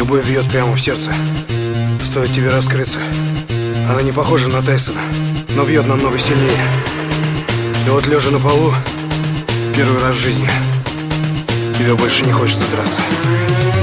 Любовь бьет прямо в сердце. Стоит тебе раскрыться. Она не похожа на Тайсона, но бьет намного сильнее. И вот лежа на полу, первый раз в жизни, тебе больше не хочется драться.